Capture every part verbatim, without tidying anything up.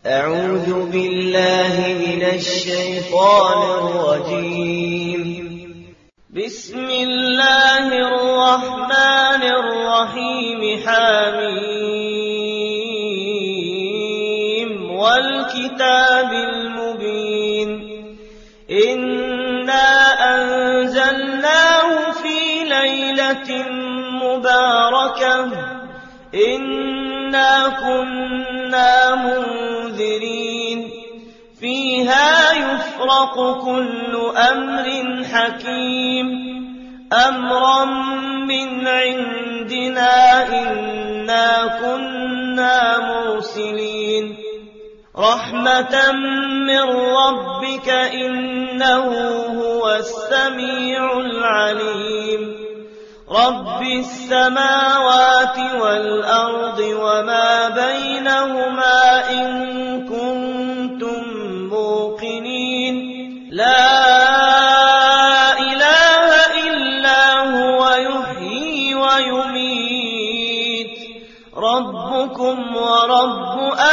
أعوذ بالله من الشيطان الرجيم. بسم الله الرحمن الرحيم. حميم والكتاب المبين. إنا أنزلناه في ليلة مباركة إنا كنا منذرين فيها يفرق كل أمر حكيم أمرا من عندنا إنا كنا مرسلين رحمة من ربك إنه هو السميع العليم. رب السماوات والأرض وما بينهما إن كنتم موقنين لا إله إلا هو يحيي ويميت ربكم ورب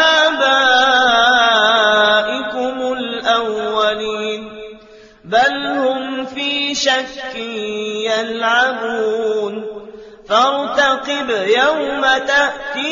آبائكم الأولين بل هم في شك يلعبون فارتقب يوم تأتي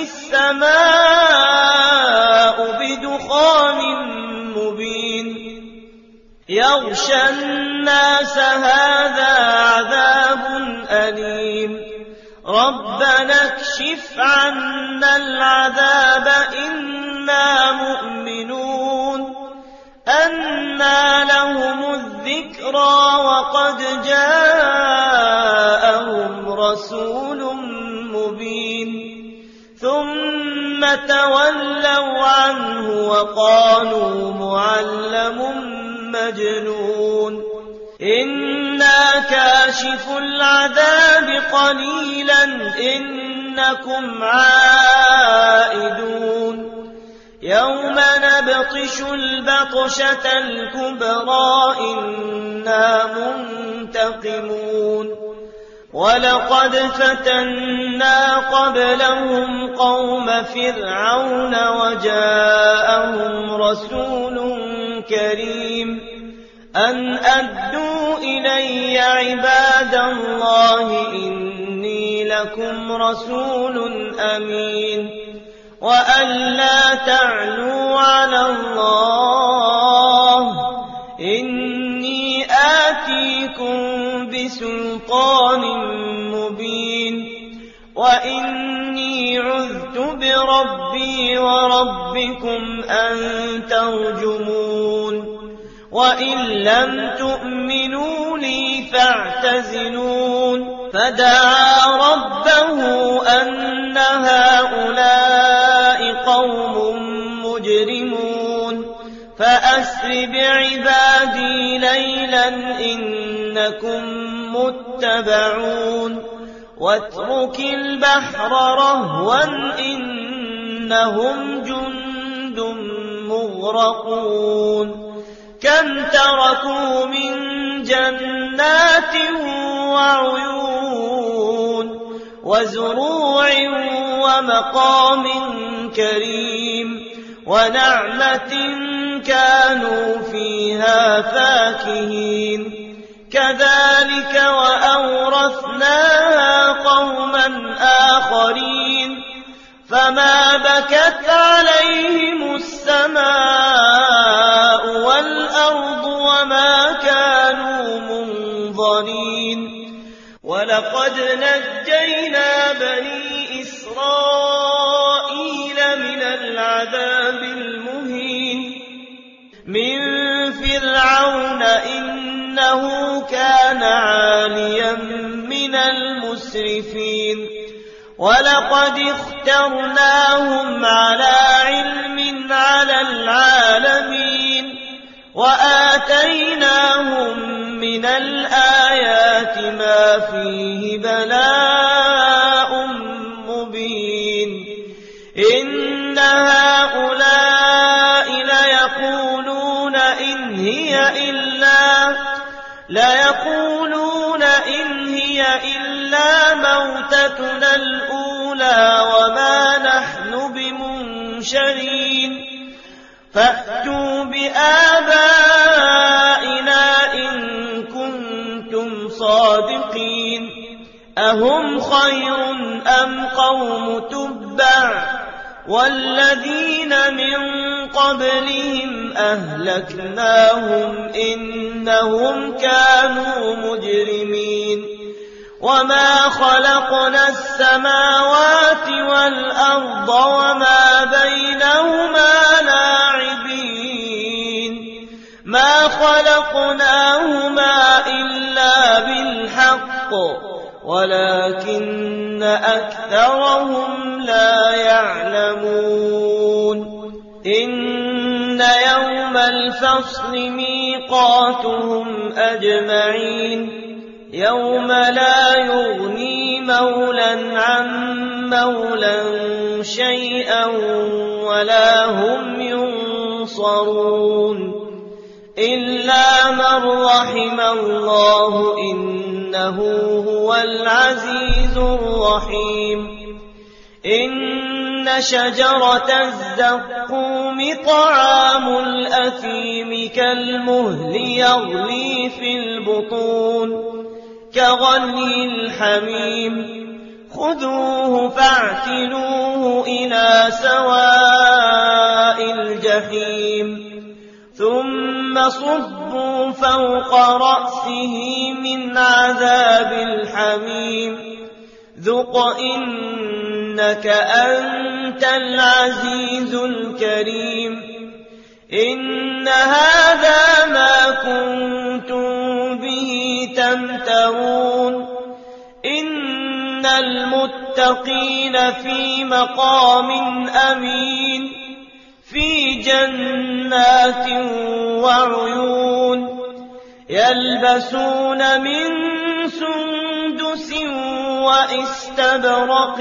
السماء بدخان مبين يغشى الناس هذا عذاب أليم ربنا اكشف عنا العذاب إنا مؤمنون أنى لهم الذكرى وقد جاءهم رسول مبين ثم تولوا عنه وقالوا معلم مجنون إنا كاشف العذاب قليلا إنكم عائدون يوم نبطش البطشة الكبرى إنا منتقمون ولقد فتنا قبلهم قوم فرعون وجاءهم رسول كريم أن أدوا إلي عباد الله إني لكم رسول أمين وأن لا تعلوا على الله إني آتيكم بسلطان مبين وإني عذت بربي وربكم أن ترجمون وإن لم تؤمنوا لي فاعتزلون فدعا ربه أن هؤلاء قوم مجرمون فأسر بعبادي ليلا إنكم متبعون واترك البحر رهوا إنهم جند مغرقون كم تركوا من جنات وعيون وزروع ومقام كريم ونعمة كانوا فيها فاكهين كذلك وأورثناها قوما آخرين فما بكت عليهم السماء والأرض وما كانوا منظرين ولقد نجينا بني إسرائيل من العذاب المهين من فرعون إنه كان عاليا من المسرفين ولقد اخترناهم على علم على العالمين وآتيناهم من الآيات ما فيه بلاء مبين إن هؤلاء ليقولون إن هي إلا ليقولون إن هي إلا موتتنا الأولى وما نحن بمنشرين فأتوا بآبائنا إن كنتم صادقين أهم خير أم قوم تبع والذين من قبلهم أهلكناهم إنهم كانوا مجرمين وما خلقنا السماوات والأرض وما بينهما لاعبين ما خلقناهما إلا بالحق ولكن أكثرهم لا يعلمون إن يوم الفصل ميقاتهم أجمعين يوم لا يغني مولا عن مولا شيئا ولا هم ينصرون إلا من رحم الله إنه هو العزيز الرحيم إن شجرة الزقوم طعام الأثيم كالمهل يغلي في البطون كغلي الحميم خذوه فاعتلوه إلى سواء الجحيم ثم صبوا فوق رأسه من عذاب الحميم ذق إنك أنت العزيز الكريم إن هذا ما كنتم به تمترون إن المتقين في مقام أمين في جنات وعيون يلبسون من سندس وإستبرق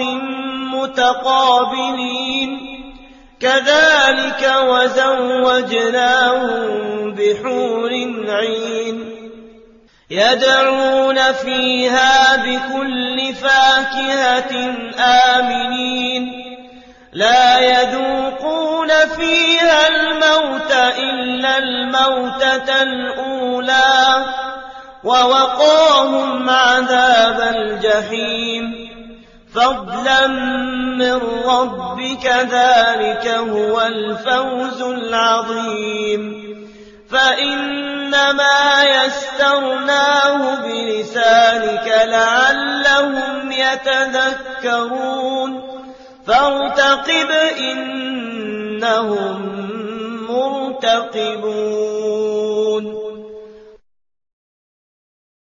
متقابلين كذلك وزوجناهم بحور عين يدعون فيها بكل فاكهة آمنين لا يذوقون فيها الموت إلا الموتة الأولى ووقاهم عذاب الجحيم فضلا من ربك ذلك هو الفوز العظيم فإنما يسرناه بلسانك لعلهم يتذكرون فارتقب إنهم مرتقبون